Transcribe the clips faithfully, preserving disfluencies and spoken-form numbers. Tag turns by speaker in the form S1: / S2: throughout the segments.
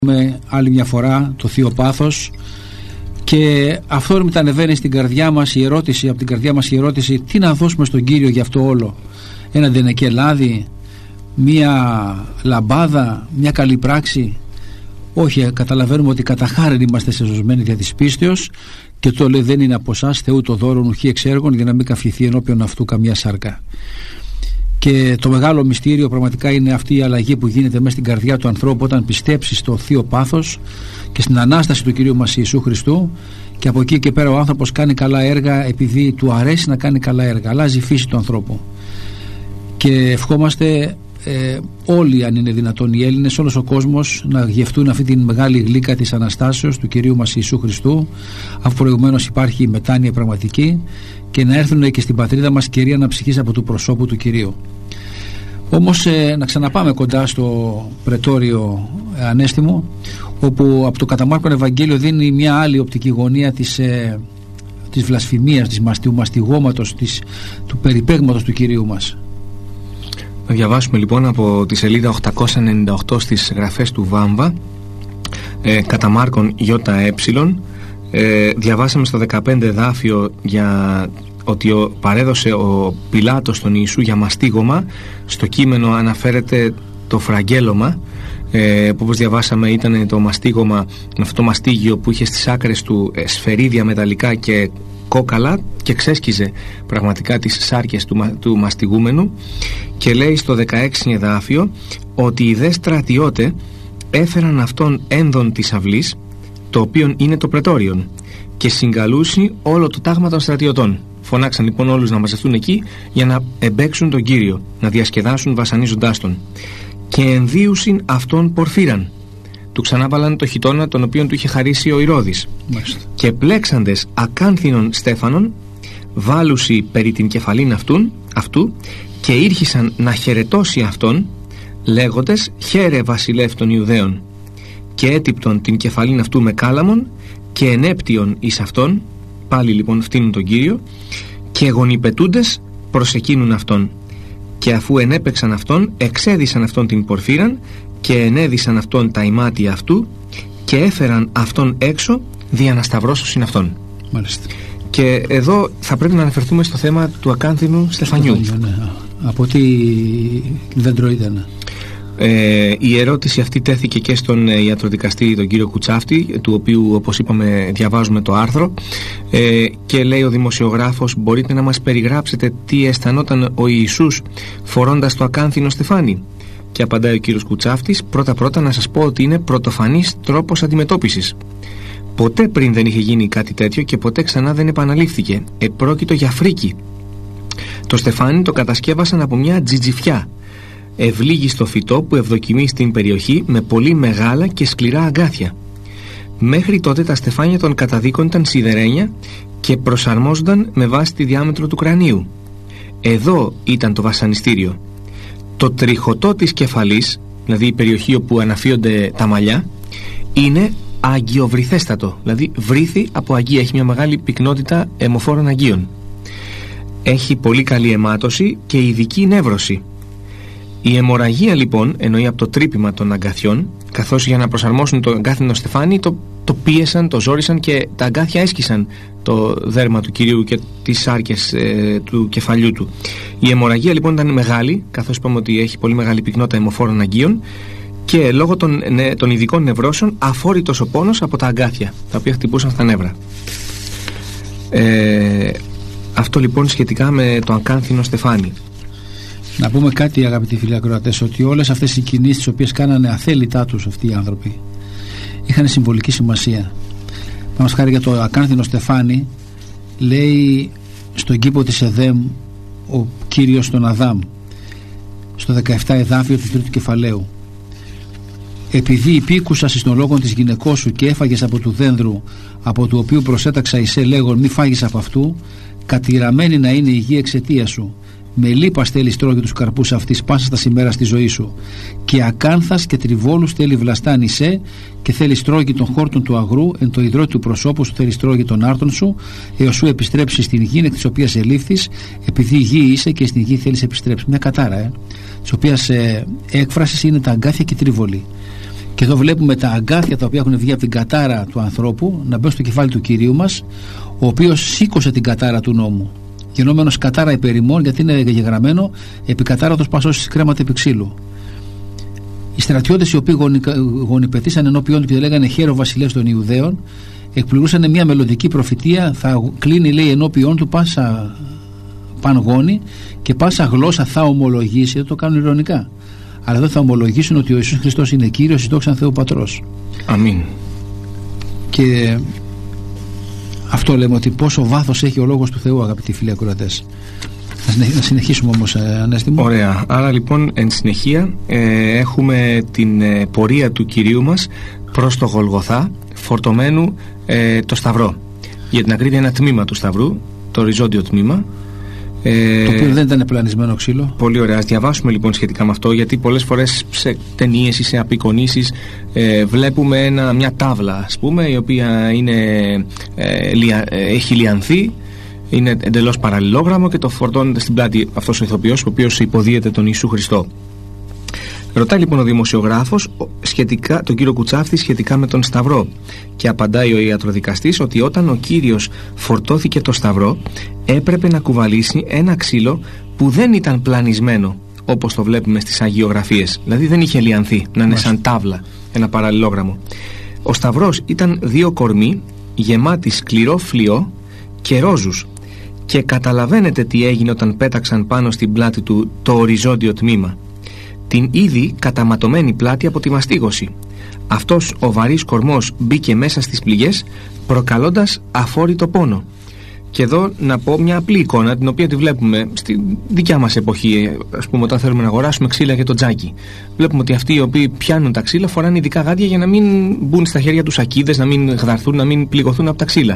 S1: με άλλη μια φορά το Θείο Πάθος, και αυτό μετανεβαίνει στην καρδιά μας η ερώτηση, από την καρδιά μας η ερώτηση, τι να δώσουμε στον Κύριο για αυτό όλο? Ένα ντενεκελάδι, μια λαμπάδα, μια καλή πράξη? Όχι, καταλαβαίνουμε ότι κατά χάριν είμαστε σεζωσμένοι δια της πίστεως, και το λέει δεν είναι από εσάς Θεού το δώρον ουχή εξ έργων, για να μην καυθηθεί ενώπιον αυτού καμιά σάρκα. Και το μεγάλο μυστήριο πραγματικά είναι αυτή η αλλαγή που γίνεται μέσα στην καρδιά του ανθρώπου όταν πιστέψει στο Θείο Πάθος και στην Ανάσταση του Κυρίου μας Ιησού Χριστού, και από εκεί και πέρα ο άνθρωπος κάνει καλά έργα επειδή του αρέσει να κάνει καλά έργα, αλλάζει η φύση του ανθρώπου. Και ευχόμαστε ε, όλοι, αν είναι δυνατόν, οι Έλληνες, όλος ο κόσμος, να γευτούν αυτή την μεγάλη γλύκα της Αναστάσεως του Κυρίου μας Ιησού Χριστού, αφού προηγουμένως υπάρχει η μετάνοια πραγματική, και να έρθουν και στην πατρίδα μας κερία αναψυχής από του προσώπου του Κυρίου. Όμως ε, να ξαναπάμε κοντά στο πρετόριο ε, Ανέστημο, όπου από το κατά Μάρκον Ευαγγέλιο δίνει μια άλλη οπτική γωνία της, ε, της βλασφημίας, της μαστιγ, μαστιγώματος, της, του περιπέγματος του Κυρίου μας.
S2: Να διαβάσουμε λοιπόν από τη σελίδα οκτακόσια ενενήντα οκτώ στις γραφές του Βάμβα, ε, κατά Μάρκον ΙΕ. Ε, διαβάσαμε στο δεκαπέντε εδάφιο για ότι ο, παρέδωσε ο Πιλάτος τον Ιησού για μαστίγωμα. Στο κείμενο αναφέρεται το φραγγέλωμα, ε, που όπως διαβάσαμε ήταν το μαστίγωμα με αυτό το μαστίγιο που είχε στις άκρες του ε, σφαιρίδια μεταλλικά και κόκαλα, και ξέσκιζε πραγματικά τις σάρκες του, του μαστιγούμενου. Και λέει στο δεκαέξι εδάφιο ότι οι δε στρατιώτε έφεραν αυτόν ένδον της αυλής, το οποίο είναι το πρετόριον, και συγκαλούσι όλο το τάγμα των στρατιωτών. Φωνάξαν λοιπόν όλους να μαζευτούν εκεί για να εμπέξουν τον Κύριο, να διασκεδάσουν βασανίζοντάς τον. Και ενδύουσιν αυτόν πορφύραν. Του ξανάβαλαν το χιτώνα τον οποίον του είχε χαρίσει ο Ηρώδης. Μάλιστα. Και πλέξαντες ακάνθινον στέφανον, βάλουσι περί την κεφαλήν αυτούν, αυτού, και ήρχισαν να χαιρετώσει αυτόν, λέγοντες χαίρε βασιλεύ των Ιουδαίων. Και έτυπτον την κεφαλήν αυτού με κάλαμον, και ενέπτυον εις αυτόν, πάλι λοιπόν φτύνουν τον Κύριο, και γονιπετούντες προσεκύνουν αυτόν. Και αφού ενέπαιξαν αυτόν, εξέδισαν αυτόν την πορφύραν, και ενέδισαν αυτόν τα ημάτια αυτού, και έφεραν αυτόν έξω δια να σταυρώσουν αυτόν. Μάλιστα. Και εδώ θα πρέπει να αναφερθούμε στο θέμα του ακάνθινου στεφανιού.
S1: Ναι. Από τι δέντρο ήταν?
S2: Ε, η ερώτηση αυτή τέθηκε και στον ε, ιατροδικαστή, τον κύριο Κουτσάφτη, του οποίου, όπως είπαμε, διαβάζουμε το άρθρο, ε, και λέει ο δημοσιογράφος, μπορείτε να μας περιγράψετε τι αισθανόταν ο Ιησούς φορώντας το ακάνθινο στεφάνι? Και απαντάει ο κύριος Κουτσάφτης, πρώτα πρώτα να σας πω ότι είναι πρωτοφανής τρόπος αντιμετώπισης. Ποτέ πριν δεν είχε γίνει κάτι τέτοιο και ποτέ ξανά δεν επαναλήφθηκε. Επρόκειτο για φρίκι. Το στεφάνι το κατασκεύασαν από μια τζιτζιφιά, ευλίγιστο φυτό που ευδοκιμεί στην περιοχή με πολύ μεγάλα και σκληρά αγκάθια. Μέχρι τότε τα στεφάνια των καταδίκων ήταν σιδερένια και προσαρμόζονταν με βάση τη διάμετρο του κρανίου. Εδώ ήταν το βασανιστήριο. Το τριχωτό της κεφαλής, δηλαδή η περιοχή όπου αναφύονται τα μαλλιά, είναι αγιοβρυθέστατο, δηλαδή βρύθι από αγία, έχει μια μεγάλη πυκνότητα αιμοφόρων αγίων. Έχει πολύ καλή αιμάτωση και ειδική νεύρωση. Η αιμορραγία λοιπόν εννοεί από το τρύπημα των αγκαθιών, καθώς για να προσαρμόσουν το αγκάθινο στεφάνι το, το πίεσαν, το ζόρισαν και τα αγκάθια έσκησαν το δέρμα του Κυρίου και τις σάρκες ε, του κεφαλιού του. Η αιμορραγία λοιπόν ήταν μεγάλη, καθώς είπαμε ότι έχει πολύ μεγάλη πυκνότητα αιμοφόρων αγίων, και λόγω των, ναι, των ειδικών νευρώσεων αφόρητος ο πόνος από τα αγκάθια τα οποία χτυπούσαν στα νεύρα. Ε, αυτό λοιπόν σχετικά με το ακάνθινο στεφάνι.
S1: Να πούμε κάτι, αγαπητοί φίλοι ακροατές, ότι όλες αυτές οι κινήσεις τις οποίες κάνανε αθέλητά τους αυτοί οι άνθρωποι είχαν συμβολική σημασία. Πάμε χάρη για το ακάνθινο στεφάνι, λέει στον κήπο της Εδέμ ο Κύριος τον Αδάμ, στο δεκαεπτά εδάφιο του τρίτου κεφαλαίου, επειδή υπήκουσας εις των λόγων της γυναικός σου και έφαγες από του δένδρου από του οποίου προσέταξα εισέ λέγον μη φάγεις από αυτού, κατηραμένη να είναι η γη εξαιτία σου. Με λίπα στέλνει τρώγει τους καρπούς αυτής πάσα στα σημέρα στη ζωή σου. Και ακάνθας και τριβόλους θέλει βλαστάνει σε, και θέλει στρώγει των χόρτων του αγρού, εν το υδρότη του προσώπου σου θέλει στρώγει των άρτων σου, έως σου επιστρέψει στην γη εκ της οποίας ελήφθης, επειδή γη είσαι και στην γη θέλεις επιστρέψει. Μια κατάρα, ε, της οποίας ε, έκφρασης είναι τα αγκάθια και τριβολή. Και εδώ βλέπουμε τα αγκάθια τα οποία έχουν βγει από την κατάρα του ανθρώπου να μπαίνουν στο κεφάλι του Κυρίου μας, ο οποίος σήκωσε την κατάρα του νόμου, γινόμενος κατάρα υπερημών, γιατί είναι γεγραμμένο επί κατάρατος πασός κρέματα επί ξύλου. Οι στρατιώτες οι οποίοι γονιπετήσαν ενώπιον του και λέγανε χαίρο βασιλεύς των Ιουδαίων, εκπληρούσαν μια μελλοντική προφητεία. Θα κλείνει, λέει, ενώπιον του πάσα πανγόνη και πάσα γλώσσα θα ομολογήσει. Δεν το κάνουν ειρωνικά, αλλά εδώ θα ομολογήσουν ότι ο Ιησούς Χριστός είναι Κύριος, εις δόξαν Θεού Πατρός.
S2: Αμήν.
S1: Και αυτό λέμε, ότι πόσο βάθος έχει ο λόγος του Θεού, αγαπητοί φίλοι ακροατές. Να συνεχίσουμε όμως, Ανέστη μου.
S2: Ωραία. Άρα λοιπόν εν συνεχεία ε, έχουμε την ε, πορεία του Κυρίου μας προς το Γολγοθά, φορτωμένου ε, το Σταυρό. Για την ακρίβεια ένα τμήμα του Σταυρού, το οριζόντιο τμήμα, ε,
S1: το οποίο δεν ήταν πλανισμένο ξύλο.
S2: Πολύ ωραία. Ας διαβάσουμε λοιπόν σχετικά με αυτό, γιατί πολλές φορές σε ταινίες ή σε απεικονίσεις ε, βλέπουμε ένα, μια τάβλα, ας πούμε, η οποία είναι, ε, λια, ε, έχει λιανθεί, είναι εντελώς παραλληλόγραμμο και το φορτώνεται στην πλάτη αυτός ο ηθοποιός, ο οποίος υποδίεται τον Ιησού Χριστό. Ρωτάει λοιπόν ο δημοσιογράφος σχετικά, τον κύριο Κουτσάφτη, σχετικά με τον Σταυρό, και απαντάει ο ιατροδικαστής ότι όταν ο Κύριος φορτώθηκε το Σταυρό, έπρεπε να κουβαλήσει ένα ξύλο που δεν ήταν πλανισμένο, όπως το βλέπουμε στις αγιογραφίες. Δηλαδή δεν είχε λιανθεί, να είναι σαν τάβλα, ένα παραλληλόγραμμο. Ο Σταυρός ήταν δύο κορμοί γεμάτοι σκληρό φλοιό και ρόζους, και καταλαβαίνετε τι έγινε όταν πέταξαν πάνω στην πλάτη του το οριζόντιο τμήμα. Την ήδη καταματωμένη πλάτη από τη μαστίγωση. Αυτός ο βαρύς κορμός μπήκε μέσα στις πληγές, προκαλώντας αφόρητο πόνο. Και εδώ να πω μια απλή εικόνα, την οποία τη βλέπουμε στη δικιά μας εποχή, ας πούμε, όταν θέλουμε να αγοράσουμε ξύλα για το τζάκι. Βλέπουμε ότι αυτοί οι οποίοι πιάνουν τα ξύλα φοράνε ειδικά γάντια για να μην μπουν στα χέρια τους ακίδες, να μην γδαρθούν, να μην πληγωθούν από τα ξύλα.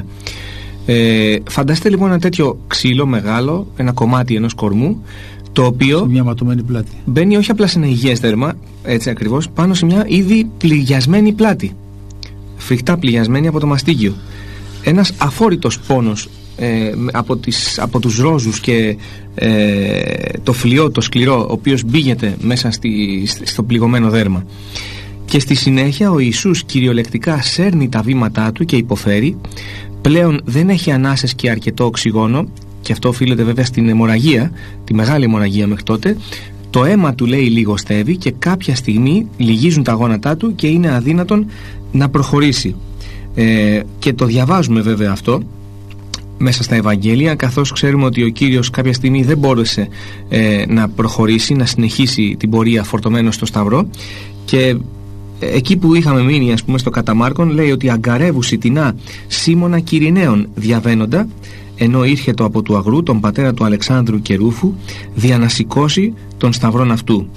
S2: Ε, φανταστείτε λοιπόν ένα τέτοιο ξύλο μεγάλο, ένα κομμάτι ενός κορμού, το οποίο
S1: μια ματωμένη πλάτη.
S2: Μπαίνει όχι απλά σε ένα υγιές δέρμα, έτσι ακριβώς, πάνω σε μια ήδη πληγιασμένη πλάτη, φρικτά πληγιασμένη από το μαστίγιο. Ένας αφόρητος πόνος ε, από, τις, από τους ρόζους και ε, το φλοιό, το σκληρό, ο οποίος μπήγεται μέσα στη, στο πληγωμένο δέρμα. Και στη συνέχεια ο Ιησούς κυριολεκτικά σέρνει τα βήματά του και υποφέρει. Πλέον δεν έχει ανάσες και αρκετό οξυγόνο, και αυτό οφείλεται βέβαια στην αιμορραγία, τη μεγάλη αιμορραγία μέχρι τότε. Το αίμα του, λέει, λιγοστεύει και κάποια στιγμή λυγίζουν τα γόνατά του και είναι αδύνατον να προχωρήσει. Ε, και το διαβάζουμε βέβαια αυτό μέσα στα Ευαγγέλια, καθώς ξέρουμε ότι ο Κύριος κάποια στιγμή δεν μπόρεσε ε, να προχωρήσει, να συνεχίσει την πορεία φορτωμένος στο Σταυρό, και εκεί που είχαμε μείνει, ας πούμε, στο κατά Μάρκον, λέει ότι αγκαρεύουσι τεινά Σίμωνα Κυριναίων διαβαίνοντα, ενώ ήρχετο από του αγρού τον πατέρα του Αλεξάνδρου και Ρούφου, δια να σηκώσει τον σταυρόν αυτού.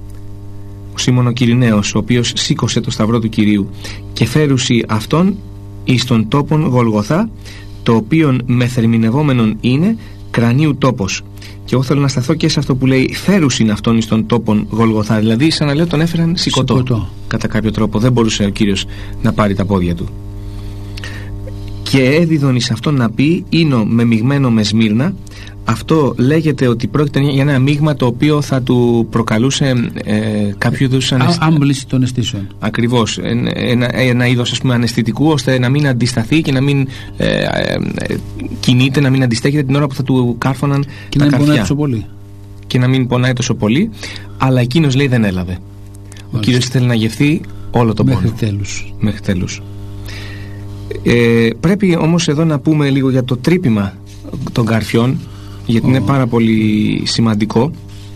S2: Ο Σίμων ο Κυριναίος, ο οποίος σήκωσε το σταυρό του Κυρίου, και φέρουσι αυτόν εις τον τόπον Γολγοθά, το οποίον μεθερμινευόμενον είναι κρανίου τόπος. Και εγώ θέλω να σταθώ και σε αυτό που λέει φέρουσιν αυτόν εις τον τόπον Γολγοθά, δηλαδή σαν να λέω τον έφεραν σηκωτό, σηκωτό. Κατά κάποιο τρόπο δεν μπορούσε ο Κύριος να πάρει τα πόδια του. Και έδιδον εις αυτόν να πει ίνο με μειγμένο με σμύρνα. Αυτό λέγεται ότι πρόκειται για ένα μείγμα το οποίο θα του προκαλούσε ε, κάποιο είδους αναισθητικό.
S1: Άμπληση των αισθήσεων. Ακριβώς.
S2: Ένα, ένα είδος, ας πούμε, αναισθητικού, ώστε να μην αντισταθεί και να μην ε, ε, ε, κινείται, να μην αντιστέκεται την ώρα που θα του κάρφωναν
S1: και
S2: τα
S1: να
S2: καρφιά.
S1: Πονάει τόσο πολύ.
S2: Και να μην πονάει τόσο πολύ. Αλλά εκείνος, λέει, δεν έλαβε. Μάλιστα. Ο Κύριος θέλει να γευθεί όλο τον
S1: μέχρι
S2: πόνο.
S1: Τέλους.
S2: Μέχρι τέλους. Ε, πρέπει όμως εδώ να πούμε λίγο για το τρύπημα των καρφιών, γιατί oh. είναι πάρα πολύ σημαντικό.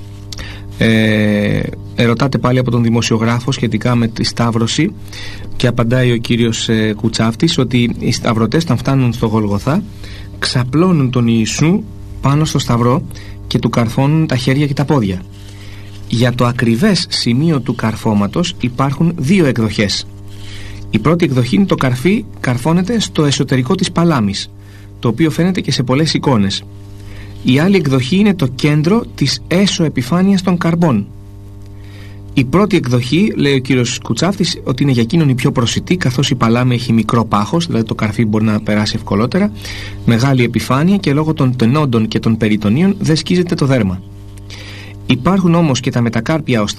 S2: ε, Ερωτάτε πάλι από τον δημοσιογράφο σχετικά με τη σταύρωση, και απαντάει ο κύριος ε, Κουτσάφτης ότι οι σταυρωτές, όταν φτάνουν στο Γολγοθά, ξαπλώνουν τον Ιησού πάνω στο σταυρό και του καρφώνουν τα χέρια και τα πόδια. Για το ακριβές σημείο του καρφώματος υπάρχουν δύο εκδοχές. Η πρώτη εκδοχή είναι το καρφί καρφώνεται στο εσωτερικό της παλάμης, το οποίο φαίνεται και σε πολλές εικόνες. Η άλλη εκδοχή είναι το κέντρο της έσω επιφάνειας των καρμπών. Η πρώτη εκδοχή, λέει ο κύριος Κουτσάφτης, ότι είναι για εκείνον η πιο προσιτή, καθώς η παλάμη έχει μικρό πάχος, δηλαδή το καρφί μπορεί να περάσει ευκολότερα, μεγάλη επιφάνεια, και λόγω των τενόντων και των περιτονίων δεν σκίζεται το δέρμα. Υπάρχουν όμως και τα μετακάρπια οστά,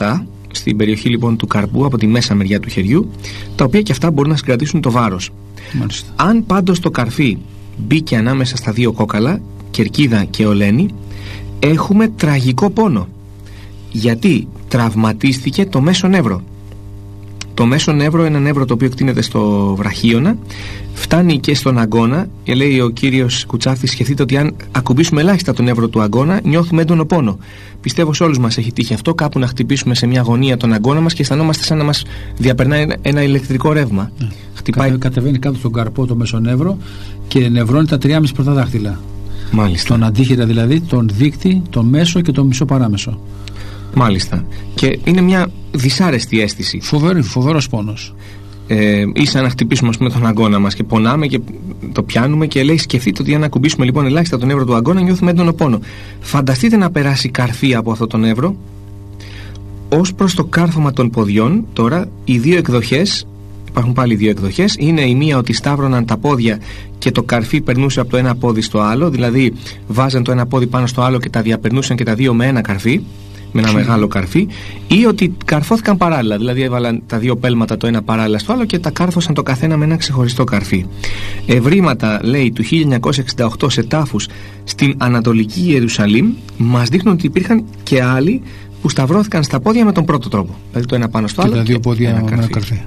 S2: στην περιοχή λοιπόν του καρπού, από τη μέσα μεριά του χεριού, τα οποία και αυτά μπορούν να συγκρατήσουν το βάρος.
S1: Μάλιστα.
S2: Αν πάντως το καρφί μπήκε ανάμεσα στα δύο κόκαλα, κερκίδα και ολένη, έχουμε τραγικό πόνο, γιατί τραυματίστηκε το μέσο νεύρο. Το μέσο νεύρο, ένα νεύρο το οποίο εκτείνεται στο βραχίωνα, φτάνει και στον αγκώνα, και λέει ο κύριος Κουτσάφτης, σκεφτείτε ότι αν ακουμπήσουμε ελάχιστα το νεύρο του αγκώνα, νιώθουμε έντονο πόνο. Πιστεύω σε όλους μας έχει τύχει αυτό, κάπου να χτυπήσουμε σε μια γωνία τον αγκώνα μας και αισθανόμαστε σαν να μας διαπερνάει ένα, ένα ηλεκτρικό ρεύμα.
S1: Ναι.
S2: Χτυπάει...
S1: Κατεβαίνει κάτω στον καρπό το μεσονεύρο και νευρώνει τα τριάμισι πρώτα δάχτυλα.
S2: Μάλιστα.
S1: Τον αντίχειρα δηλαδή, τον δείκτη, τον μέσο και τον μισό παράμεσο.
S2: Μάλιστα. Και είναι μια δυσάρεστη αίσθηση.
S1: Φοβερή, φοβερός πόνος.
S2: Ε, ή σαν να χτυπήσουμε ας πούμε, τον αγκώνα μας και πονάμε και το πιάνουμε και λέει, σκεφτείτε ότι αν ακουμπήσουμε λοιπόν ελάχιστα το νεύρο του αγκώνα, νιώθουμε έντονο πόνο. Φανταστείτε να περάσει καρφί από αυτό το νεύρο. Ως προς το κάρφωμα των ποδιών, τώρα οι δύο εκδοχές, υπάρχουν πάλι δύο εκδοχές, είναι η μία ότι σταύρωναν τα πόδια και το καρφί περνούσε από το ένα πόδι στο άλλο, δηλαδή βάζαν το ένα πόδι πάνω στο άλλο και τα διαπερνούσαν και τα δύο με ένα καρφί, με ένα μεγάλο καρφί, ή ότι καρφώθηκαν παράλληλα, δηλαδή έβαλαν τα δύο πέλματα το ένα παράλληλα στο άλλο και τα κάρφωσαν το καθένα με ένα ξεχωριστό καρφί. Ευρήματα, λέει, του χίλια εννιακόσια εξήντα οκτώ σε τάφους στην Ανατολική Ιερουσαλήμ μας δείχνουν ότι υπήρχαν και άλλοι που σταυρώθηκαν στα πόδια με τον πρώτο τρόπο, δηλαδή το ένα πάνω στο άλλο
S1: και τα δύο πόδια
S2: ένα
S1: με
S2: καρφί.
S1: ένα καρφί.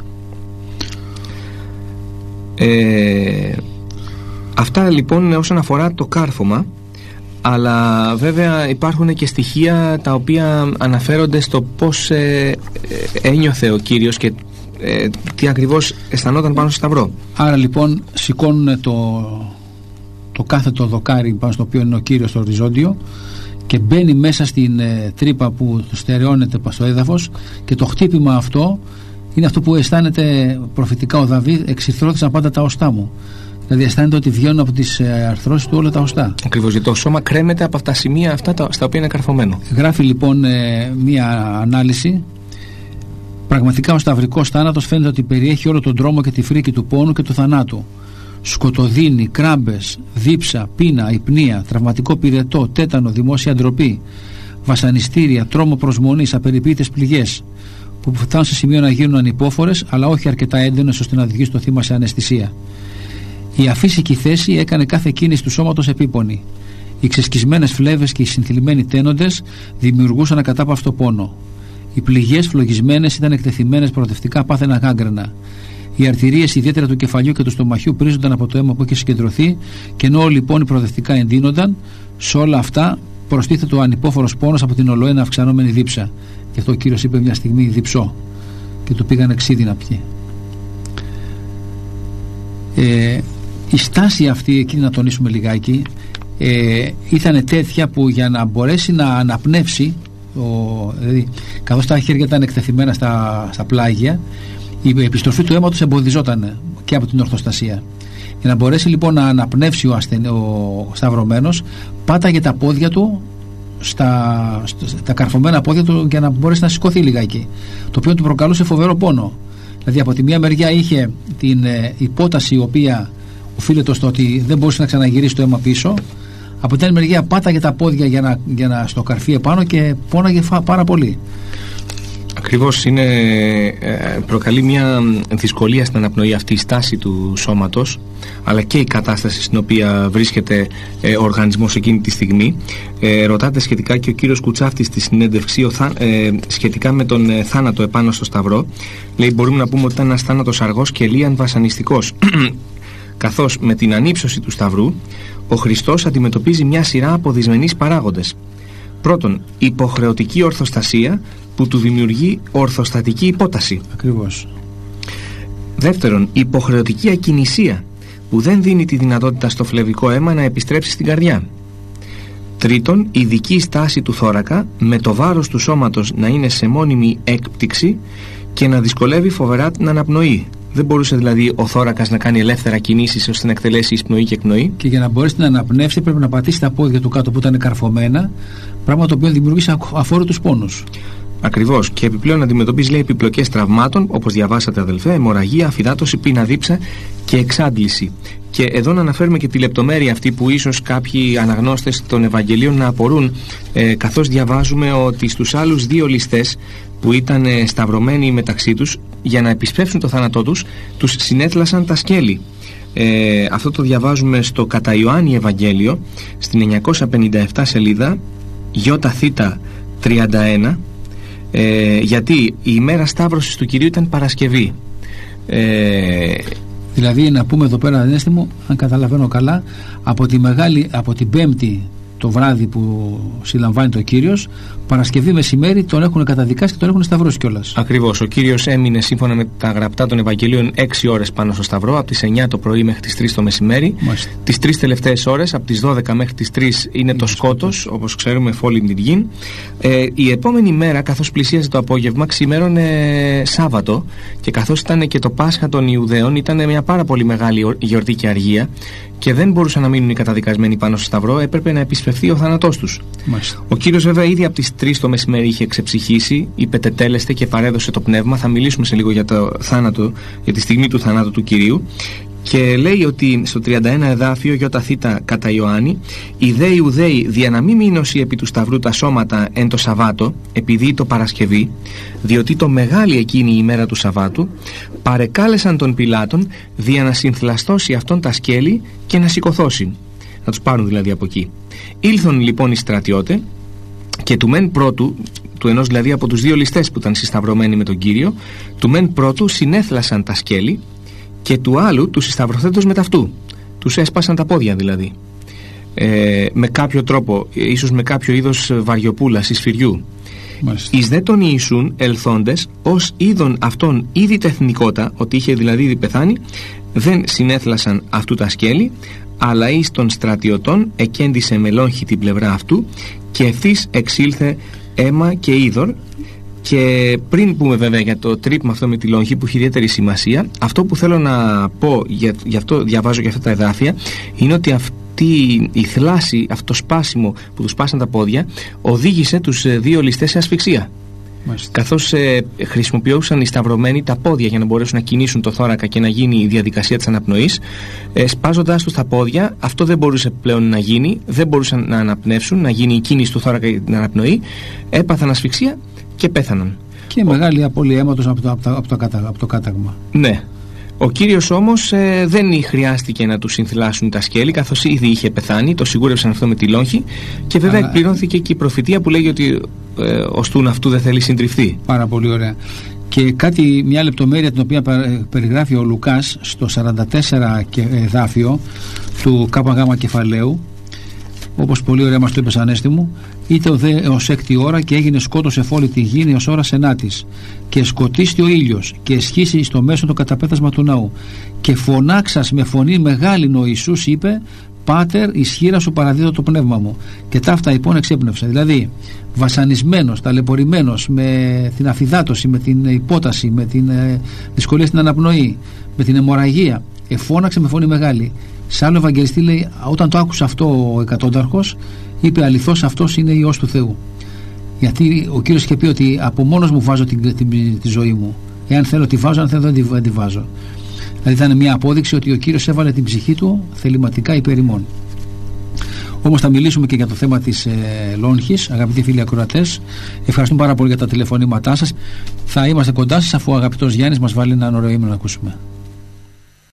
S2: Ε, αυτά λοιπόν όσον αφορά το κάρφωμα. Αλλά βέβαια υπάρχουν και στοιχεία τα οποία αναφέρονται στο πώς ε, ε, ένιωθε ο Κύριος και ε, τι ακριβώς αισθανόταν πάνω στο σταυρό.
S1: Άρα λοιπόν σηκώνουν το, το κάθετο δοκάρι πάνω στο οποίο είναι ο Κύριος στο οριζόντιο και μπαίνει μέσα στην ε, τρύπα που στερεώνεται στο έδαφος, και το χτύπημα αυτό είναι αυτό που αισθάνεται προφητικά ο Δαβίδ, εξυθρώθησαν πάντα τα οστά μου. Δηλαδή αισθάνεται ότι βγαίνουν από τις αρθρώσεις του όλα τα οστά.
S2: Ακριβώς, γιατί το σώμα κρέμεται από τα σημεία αυτά τα, στα οποία είναι καρφωμένο.
S1: Γράφει λοιπόν ε, μία ανάλυση. Πραγματικά ο σταυρικός θάνατος φαίνεται ότι περιέχει όλο τον τρόμο και τη φρίκη του πόνου και του θανάτου. Σκοτωδίνη, κράμπες, δίψα, πείνα, υπνία, τραυματικό πυρετό, τέτανο, δημόσια ντροπή, βασανιστήρια, τρόμο προσμονής, απεριποίητες πληγές, που φτάνουν σε σημείο να γίνουν ανυπόφορες, αλλά όχι αρκετά έντονες ώστε να οδηγήσει το θύμα σε αναισθησία. Η αφύσικη θέση έκανε κάθε κίνηση του σώματος επίπονη. Οι ξεσκισμένες φλέβες και οι συνθλιμμένοι τένοντες δημιουργούσαν ακατάπαυστο πόνο. Οι πληγές φλογισμένες ήταν εκτεθειμένες, προοδευτικά πάθαιναν γάγκρενα. Οι αρτηρίες, ιδιαίτερα του κεφαλιού και του στομαχιού, πρίζονταν από το αίμα που είχε συγκεντρωθεί, και ενώ λοιπόν οι προοδευτικά εντείνονταν, σε όλα αυτά προστίθεται ο ανυπόφορος πόνος από την ολοένα αυξανόμενη δίψα. Γι' αυτό ο Κύριος είπε μια στιγμή διψώ, και του πήγαν ξύδι να πιει. Ε, η στάση αυτή, εκείνη να τονίσουμε λιγάκι, ε, ήταν τέτοια που για να μπορέσει να αναπνεύσει, ο, δηλαδή καθώς τα χέρια ήταν εκτεθειμένα στα, στα πλάγια, η επιστροφή του αίματος εμποδιζόταν και από την ορθοστασία. Για να μπορέσει λοιπόν να αναπνεύσει ο, ασθεν, ο σταυρωμένος, πάταγε τα πόδια του στα, στα καρφωμένα πόδια του για να μπορέσει να σηκωθεί λιγάκι, το οποίο του προκαλούσε φοβερό πόνο. Δηλαδή από τη μία μεριά είχε την ε, υπόταση, η οποία οφείλεται στο ότι δεν μπορούσε να ξαναγυρίσει το αίμα πίσω. Από την άλλη μεριά πάταγε τα πόδια για να, για να στο καρφί επάνω και πόναγε πάρα πολύ.
S2: Ακριβώς, είναι, προκαλεί μια δυσκολία στην αναπνοή αυτή η στάση του σώματος, αλλά και η κατάσταση στην οποία βρίσκεται ε, ο οργανισμός εκείνη τη στιγμή. Ε, ρωτάτε σχετικά και ο κύριος Κουτσάφτης στη συνέντευξη ε, σχετικά με τον ε, θάνατο επάνω στο σταυρό. Λέει, μπορούμε να πούμε ότι ήταν ένας θάνατος αργός και λίαν βασανιστικός. Καθώς με την ανύψωση του σταυρού ο Χριστός αντιμετωπίζει μια σειρά από δυσμενείς παράγοντες. Πρώτον, υποχρεωτική ορθοστασία που του δημιουργεί ορθοστατική υπόταση.
S1: Ακριβώς.
S2: Δεύτερον, υποχρεωτική ακινησία που δεν δίνει τη δυνατότητα στο φλεβικό αίμα να επιστρέψει στην καρδιά. Τρίτον, ειδική στάση του θώρακα με το βάρος του σώματος να είναι σε μόνιμη έκπτυξη και να δυσκολεύει φοβερά την αναπνοή. Δεν μπορούσε δηλαδή ο θώρακας να κάνει ελεύθερα κινήσεις ώστε να εκτελέσει εισπνοή και εκπνοή. Και
S1: για να μπορέσει να αναπνεύσει πρέπει να πατήσει τα πόδια του κάτω που ήταν καρφωμένα, πράγμα το οποίο δημιούργησε αφόρητους πόνους.
S2: Ακριβώς. Και επιπλέον αντιμετωπίζει, λέει, επιπλοκές τραυμάτων, όπως διαβάσατε αδελφέ, αιμορραγία, αφυδάτωση, πείνα, δίψα και εξάντληση. Και εδώ να αναφέρουμε και τη λεπτομέρεια αυτή που ίσως κάποιοι αναγνώστες των Ευαγγελίων να απορούν, ε, καθώς διαβάζουμε ότι στους άλλους δύο ληστές που ήταν σταυρωμένοι μεταξύ τους, για να επισπεύσουν το θάνατό τους, τους συνέθλασαν τα σκέλη. Ε, αυτό το διαβάζουμε στο κατά Ιωάννη Ευαγγέλιο, στην εννιακόσια πενήντα επτά σελίδα, ΙΘ τριάντα ένα, ε, γιατί η ημέρα σταύρωσης του Κυρίου ήταν Παρασκευή. Ε,
S1: δηλαδή, να πούμε εδώ πέρα, Ανέστημο, αν καταλαβαίνω καλά, από τη μεγάλη, από την Πέμπτη το βράδυ που συλλαμβάνει το Κύριος, Παρασκευή μεσημέρι τον έχουν καταδικάσει και τον έχουν σταυρώσει κιόλας.
S2: Ακριβώς. Ο Κύριος έμεινε σύμφωνα με τα γραπτά των Ευαγγελίων έξι ώρες πάνω στο σταυρό, από τις εννιά το πρωί μέχρι τις τρεις το μεσημέρι. Μάλιστα. Τις τρεις τελευταίες ώρες, από τις δώδεκα μέχρι τις τρεις, είναι Μάλιστα. το σκότος, όπως ξέρουμε, φόλην την γη. Ε, η επόμενη μέρα, καθώς πλησίαζε το απόγευμα, ξημέρωνε Σάββατο, και καθώς ήταν και το Πάσχα των Ιουδαίων, ήταν μια πάρα πολύ μεγάλη γιορτή και αργία, και δεν μπορούσαν να μείνουν οι καταδικασμένοι πάνω στο σταυρό, έπρεπε να επισπευθεί ο θάνατός τους. Μάλιστα. Ο Κύριος, βέβαια, ήδη από τις τρεις το μεσημέρι είχε ξεψυχήσει, είπε τετέλεστε και παρέδωσε το πνεύμα. Θα μιλήσουμε σε λίγο για το θάνατο, για τη στιγμή του θανάτου του Κυρίου. Και λέει ότι στο τριάντα ένα εδάφιο, ΙΘ κατά Ιωάννη, οι δε Ιουδαίοι δια να μην μείνωσι επί του σταυρού τα σώματα εν το Σαββάτο, επειδή το Παρασκευή, διότι το μεγάλη εκείνη η ημέρα του Σαββάτου, παρεκάλεσαν τον Πιλάτων δια να συνθλαστώσει αυτόν τα σκέλη και να σηκωθώσει. Να τους πάρουν δηλαδή από εκεί. Ήλθον λοιπόν οι στρατιώτε, και του μεν πρώτου, του ενός δηλαδή από τους δύο ληστές που ήταν συσταυρωμένοι με τον Κύριο, του μεν πρώτου συνέθλασαν τα σκέλη, και του άλλου τους συσταυρωθέντος με ταυτού. Τους έσπασαν τα πόδια δηλαδή. Ε, με κάποιο τρόπο, ίσως με κάποιο είδος βαριοπούλας ή σφυριού. Εις δε τον Ιησούν ελθόντες, ως είδον αυτόν ήδη τεθνικότα, ότι είχε δηλαδή ήδη πεθάνει, δεν συνέθλασαν αυτού τα σκέλη, αλλά εις των στρατιωτών εκέντησε με λόγχη την πλευρά αυτού, και ευθύς εξήλθε αίμα και είδωρ. Και πριν πούμε βέβαια για το τρύπημα αυτό με τη λόγχη, που έχει ιδιαίτερη σημασία, αυτό που θέλω να πω, για, γι' αυτό διαβάζω και αυτά τα εδάφια, είναι ότι αυτή η θλάση, αυτό το σπάσιμο που τους σπάσαν τα πόδια, οδήγησε τους δύο ληστές σε ασφυξία. Μάλιστα. Καθώς ε, χρησιμοποιούσαν οι σταυρωμένοι τα πόδια για να μπορέσουν να κινήσουν το θώρακα και να γίνει η διαδικασία της αναπνοής, ε, σπάζοντας τους τα πόδια, αυτό δεν μπορούσε πλέον να γίνει, δεν μπορούσαν να αναπνεύσουν, να γίνει η κίνηση του θώρακα για την αναπνοή, έπαθαν ασφυξία και πέθαναν. Και
S1: ο... μεγάλη απώλεια αίματος από το, από, το, από, το κατα, από το κάταγμα.
S2: Ναι. Ο Κύριος όμως ε, δεν χρειάστηκε να του συνθλάσουν τα σκέλη, καθώς ήδη είχε πεθάνει, το σιγούρευσαν αυτό με τη λόγχη, και βέβαια Αλλά... εκπληρώθηκε και η προφητεία που λέγει ότι ε, ο στούν αυτού δεν θέλει συντριφθεί.
S1: Πάρα πολύ ωραία. Και κάτι, μια λεπτομέρεια την οποία περιγράφει ο Λουκάς στο σαράντα τέσσερα εδάφιο του ΚΓ κεφαλαίου, όπως πολύ ωραία μας το είπες, Ανέστη μου, είτε ο δε έως έκτη ώρα, και έγινε σκότος εφόλη τη γη έως ώρα ενάτης, και σκοτίστη ο ήλιος, και εσχίσει στο μέσο το καταπέτασμα του ναού, και φωνάξας με φωνή μεγάλην ο Ιησούς είπε, Πάτερ, ισχύρα σου παραδίδω το πνεύμα μου. Και ταύτα λοιπόν εξέπνευσε. Δηλαδή, βασανισμένος, ταλαιπωρημένος, με την αφυδάτωση, με την υπόταση, με την ε, δυσκολία στην αναπνοή, με την αιμορραγία, εφώναξε με φωνή μεγάλη. Σε άλλο Ευαγγελιστή λέει, όταν το άκουσε αυτό ο εκατόνταρχος, είπε αληθώς αυτός είναι Υιός του Θεού. Γιατί ο Κύριος είχε πει ότι από μόνος μου βάζω την, την, την, τη ζωή μου. Εάν θέλω τη βάζω, αν θέλω δεν τη, δεν τη βάζω. Δηλαδή ήταν μια απόδειξη ότι ο Κύριος έβαλε την ψυχή του θεληματικά υπέρ ημών. Όμως θα μιλήσουμε και για το θέμα της ε, λόγχης, αγαπητοί φίλοι ακροατές. Ευχαριστούμε πάρα πολύ για τα τηλεφωνήματά σας. Θα είμαστε κοντά σας, αφού ο αγαπητός Γιάννης μας βάλει ένα ωραίο ύμνο να ακούσουμε.